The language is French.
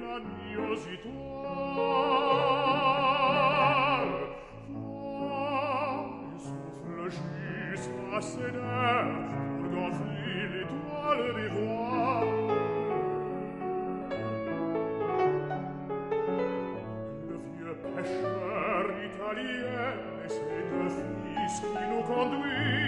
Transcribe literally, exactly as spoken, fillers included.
l'agneau il souffle jusqu'à ses nerfs pour gonfler l'étoile des rois. Le vieux pêcheur italien et ses deux fils qui nous conduisent